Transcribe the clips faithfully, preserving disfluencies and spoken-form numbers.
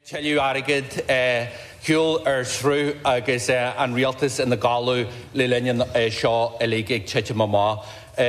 Chiú agad hiúil ar shrú agus an rialtas in the Galú le linn seo a léigh tiite mamá.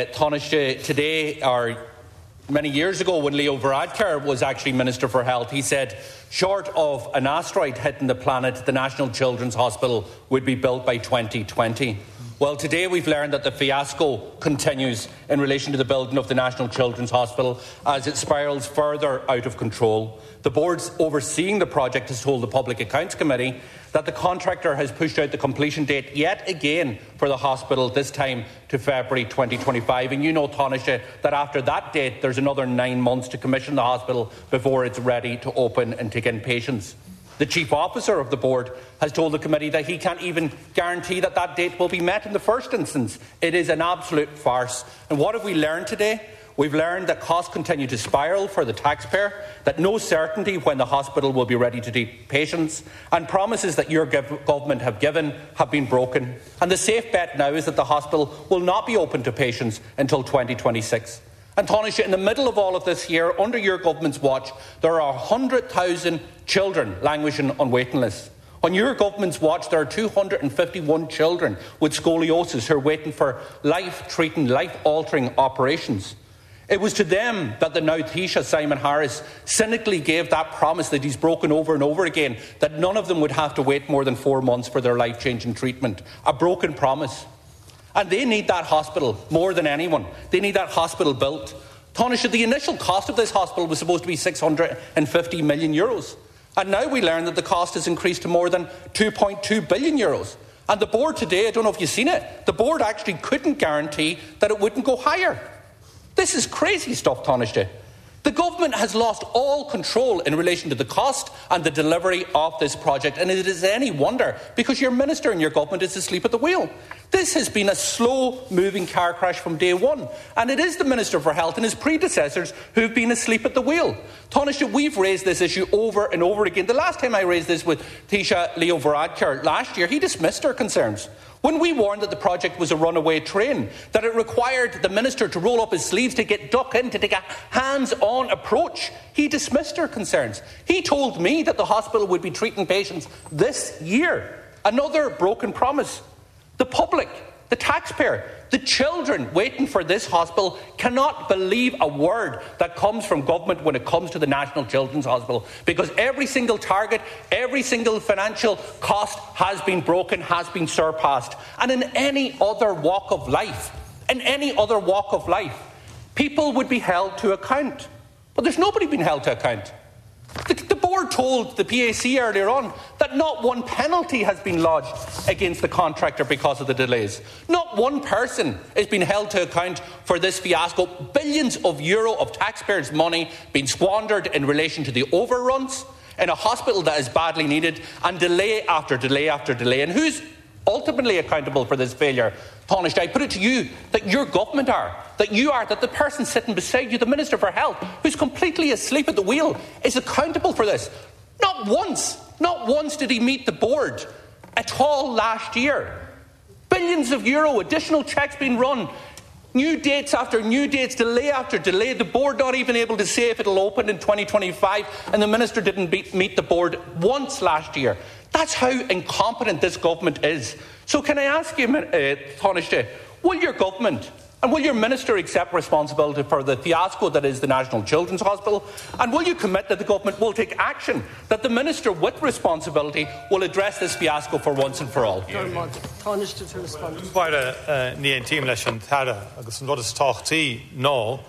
Today, or many years ago, when Leo Varadkar was actually Minister for Health, he said, short of an asteroid hitting the planet, the National Children's Hospital would be built by twenty twenty. Well, today we've learned that the fiasco continues in relation to the building of the National Children's Hospital as it spirals further out of control. The board overseeing the project has told the Public Accounts Committee that the contractor has pushed out the completion date yet again for the hospital, this time to February twenty twenty-five. And you know, Taoiseach, that after that date there's another nine months to commission the hospital before it's ready to open and take in patients. The Chief Officer of the board has told the committee that he can't even guarantee that that date will be met in the first instance. It is an absolute farce. And what have we learned today? We've learned that costs continue to spiral for the taxpayer, that no certainty when the hospital will be ready to treat patients, and promises that your government have given have been broken. And the safe bet now is that the hospital will not be open to patients until twenty twenty-six. And Taoiseach, in the middle of all of this here, under your government's watch, there are one hundred thousand children languishing on waiting lists. On your government's watch, there are two hundred fifty-one children with scoliosis who are waiting for life-treating, life-altering operations. It was to them that the now Taoiseach Simon Harris cynically gave that promise that he's broken over and over again, that none of them would have to wait more than four months for their life-changing treatment. A broken promise. And they need that hospital more than anyone. They need that hospital built. Taoiseach, the initial cost of this hospital was supposed to be six hundred fifty million euros. And now we learn that the cost has increased to more than two point two billion euros. And the board today, I don't know if you've seen it, the board actually couldn't guarantee that it wouldn't go higher. This is crazy stuff, Taoiseach. The government has lost all control in relation to the cost and the delivery of this project, and it is any wonder because your minister in your government is asleep at the wheel. This has been a slow-moving car crash from day one, and it is the Minister for Health and his predecessors who have been asleep at the wheel. Taoiseach, we've raised this issue over and over again. The last time I raised this with Taoiseach Leo Varadkar last year, he dismissed our concerns. When we warned that the project was a runaway train, that it required the minister to roll up his sleeves to get duck in, to take a hands-on approach, he dismissed our concerns. He told me that the hospital would be treating patients this year. Another broken promise. The public, the taxpayer, the children waiting for this hospital cannot believe a word that comes from government when it comes to the National Children's Hospital, because every single target, every single financial cost has been broken, has been surpassed. And in any other walk of life, in any other walk of life, people would be held to account. But there's nobody being held to account. The, the board told the P A C earlier on that not one penalty has been lodged against the contractor because of the delays. Not one person is being held to account for this fiasco. Billions of euro of taxpayers' money being squandered in relation to the overruns in a hospital that is badly needed, and delay after delay after delay. And who's ultimately accountable for this failure? Taoiseach, I put it to you that your government are, that you are, that the person sitting beside you, the Minister for Health, who's completely asleep at the wheel, is accountable for this. Not once, not once did he meet the board at all last year. Billions of euro, additional cheques being run, new dates after new dates, delay after delay, the board not even able to say if it'll open in twenty twenty-five, and the Minister didn't be- meet the board once last year. That's how incompetent this government is. So can I ask you, uh, Taoiseach, will your government and will your minister accept responsibility for the fiasco that is the National Children's Hospital? And will you commit that the government will take action, that the minister with responsibility will address this fiasco for once and for all? Taoiseach to respond. Báire ní an tíim leis an tara agus an rud is táchtaí nó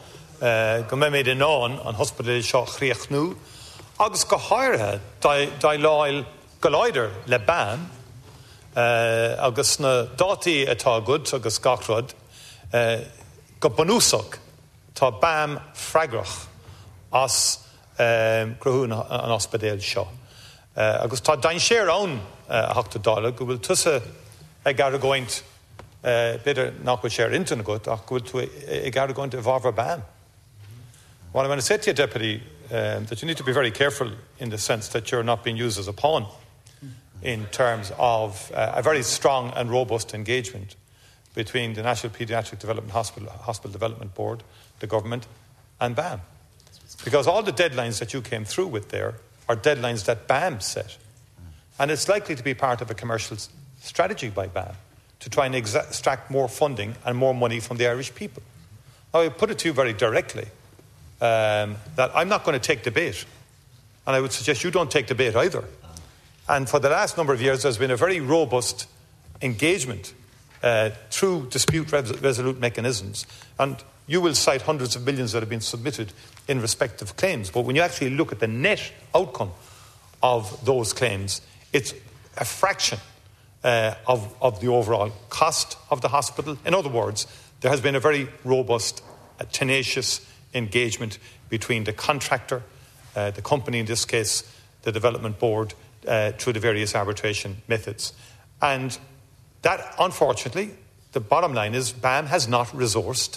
go mé méid nó an hospital seo chríochnú agus go háirithe dá láil go láidir le ban agus na dátaí atá gud agus gachrod Uh, go banúsach tá bam freigrach as um, cruthún an ospedéil seo. Uh, agus tá dain séar ann uh, hachta dála go bhfuil tusa ag gar agóint uh, beidir nach bhfuil séar intan agat ach go bhfuil tú ag gar agóint a bharmhar bam. Well, I'm going to say to you, Deputy, um, that you need to be very careful in the sense that you're not being used as a pawn in terms of uh, a very strong and robust engagement between the National Paediatric Development Hospital, Hospital Development Board, the government, and B A M. Because all the deadlines that you came through with there are deadlines that B A M set. And it's likely to be part of a commercial strategy by B A M to try and exa- extract more funding and more money from the Irish people. Now, I put it to you very directly um, that I'm not going to take the bait. And I would suggest you don't take the bait either. And for the last number of years, there's been a very robust engagement uh, through dispute res- resolute mechanisms. And you will cite hundreds of millions that have been submitted in respective claims. But when you actually look at the net outcome of those claims, it's a fraction uh, of, of the overall cost of the hospital. In other words, there has been a very robust, uh, tenacious engagement between the contractor, uh, the company in this case, the development board, uh, through the various arbitration methods. And that, unfortunately, the bottom line is B A M has not resourced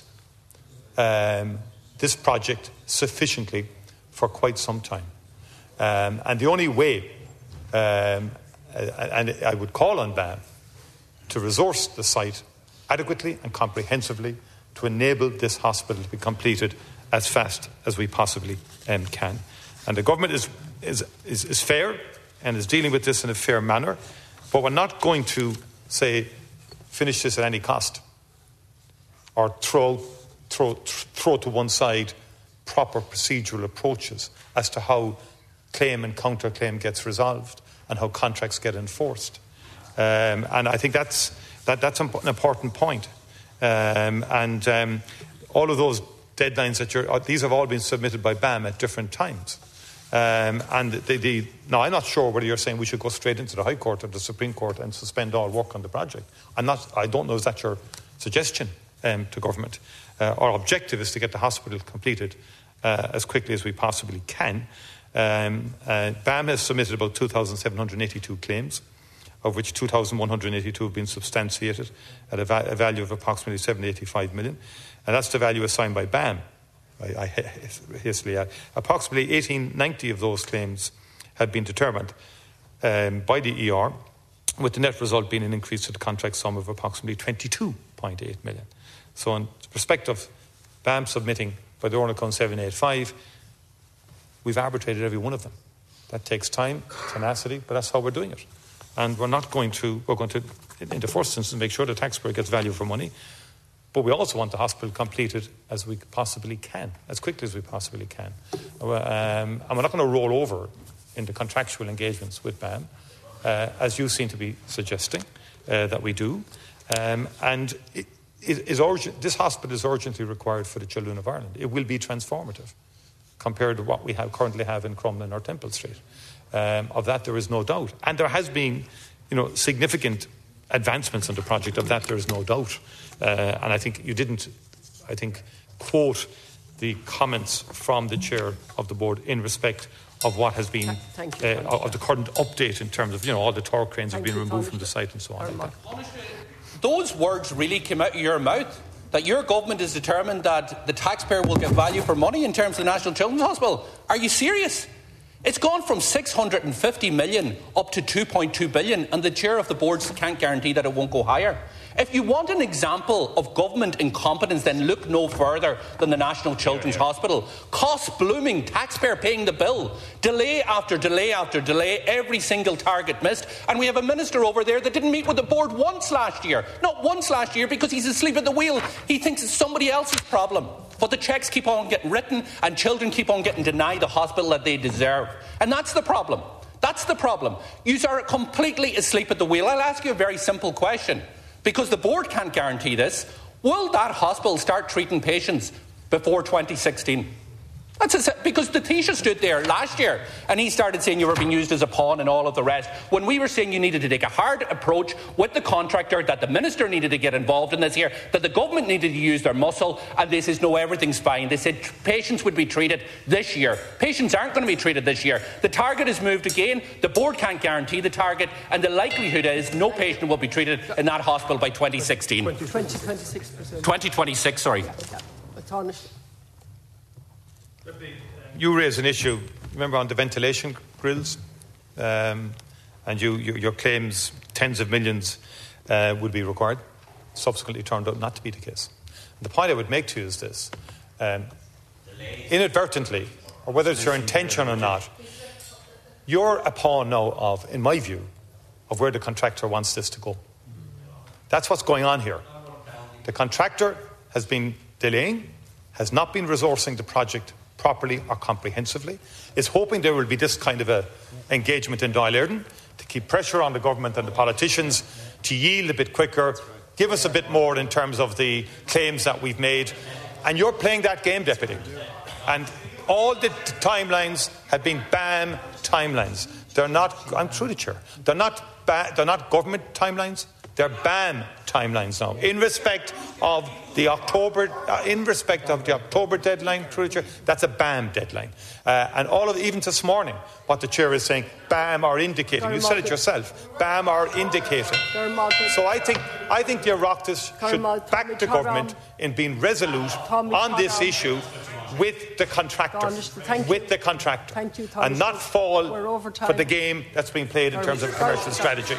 um, this project sufficiently for quite some time. Um, and the only way, um, and I would call on B A M to resource the site adequately and comprehensively to enable this hospital to be completed as fast as we possibly um, can. And the government is, is, is, is fair and is dealing with this in a fair manner, but we're not going to, say, finish this at any cost or throw, throw, throw to one side proper procedural approaches as to how claim and counterclaim gets resolved and how contracts get enforced. Um, and I think that's, that, that's an important point. Um, and um, all of those deadlines that you're, these have all been submitted by B A M at different times. Um, and the, the, now, I'm not sure whether you're saying we should go straight into the High Court or the Supreme Court and suspend all work on the project. I'm not, I don't know, is that your suggestion um, to government? Uh, our objective is to get the hospital completed uh, as quickly as we possibly can. Um, uh, B A M has submitted about two thousand seven hundred eighty-two claims, of which two thousand one hundred eighty-two have been substantiated at a, va- a value of approximately seven hundred eighty-five million. And that's the value assigned by B A M. I, I hastily add. Approximately eighteen ninety of those claims had been determined um, by the E R, with the net result being an increase to the contract sum of approximately twenty-two point eight million. So in respect of B A M submitting by the Ornicon seven eighty-five, we've arbitrated every one of them. That takes time, tenacity, but that's how we're doing it. And we're not going to, we're going to, in the first instance, make sure the taxpayer gets value for money, but we also want the hospital completed as we possibly can, as quickly as we possibly can. Um, and we're not going to roll over into contractual engagements with B A M, uh, as you seem to be suggesting uh, that we do. Um, and it, it is urgent, this hospital is urgently required for the children of Ireland. It will be transformative compared to what we have currently have in Crumlin or Temple Street. Um, of that, there is no doubt. And there has been, you know, significant advancements in the project. Of that, there is no doubt. Uh, and I think you didn't, I think, quote the comments from the chair of the board in respect of what has been, Thank you, uh, of the current update in terms of, you know, all the tower cranes Thank have been you, removed Taoiseach. from the site and so on. Like that. Those words really came out of your mouth, that your government is determined that the taxpayer will get value for money in terms of the National Children's Hospital. Are you serious? It's gone from six hundred fifty million up to two point two billion, and the chair of the board can't guarantee that it won't go higher. If you want an example of government incompetence, then look no further than the National Children's yeah, yeah. Hospital. Cost blooming, taxpayer paying the bill. Delay after delay after delay, every single target missed. And we have a minister over there that didn't meet with the board once last year. Not once last year because he's asleep at the wheel. He thinks it's somebody else's problem. But the cheques keep on getting written and children keep on getting denied the hospital that they deserve. And that's the problem. That's the problem. You are completely asleep at the wheel. I'll ask you a very simple question. Because the board can't guarantee this, will that hospital start treating patients before twenty sixteen? That's a, because the Taoiseach stood there last year and he started saying you were being used as a pawn and all of the rest, when we were saying you needed to take a hard approach with the contractor, that the minister needed to get involved in this here, that the government needed to use their muscle, and they says no, everything's fine. They said patients would be treated this year. Patients aren't going to be treated this year. The target is moved again. The board can't guarantee the target, and the likelihood is no patient will be treated in that hospital by twenty sixteen. twenty twenty-six percent. twenty twenty-six, sorry. You raise an issue, remember, on the ventilation grills, um, and you, you, your claims tens of millions uh, would be required. Subsequently turned out not to be the case. And the point I would make to you is this. Um, inadvertently, or whether it's your intention or not, you're a pawn now of, in my view, of where the contractor wants this to go. That's what's going on here. The contractor has been delaying, has not been resourcing the project properly or comprehensively, is hoping there will be this kind of a engagement in Dáil to keep pressure on the government and the politicians to yield a bit quicker, give us a bit more in terms of the claims that we've made. And you're playing that game, Deputy. And all the t- timelines have been BAM timelines. They're not, I'm through the chair, they're not, ba- they're not government timelines, they're BAM timelines now. In respect of the October, uh, in respect of the October deadline, through the chair, that's a BAM deadline. Uh, and all of, even this morning, what the chair is saying, BAM are indicating, you said it yourself, BAM are indicating. So I think, I think the Oireachtas should back the government in being resolute on this issue with the contractor, with the contractor, and not fall for the game that's being played in terms of commercial strategy.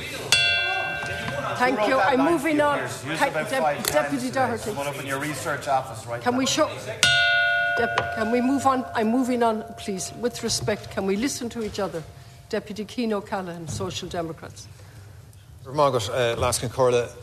Thank you. I'm moving on. Dep- Deputy Doherty. One up in your research office, right? Can we show? Dep- can we move on? I'm moving on, please. With respect, can we listen to each other? Deputy Keane O'Callaghan, Social Democrats. Margaret, uh, Laskin Corla.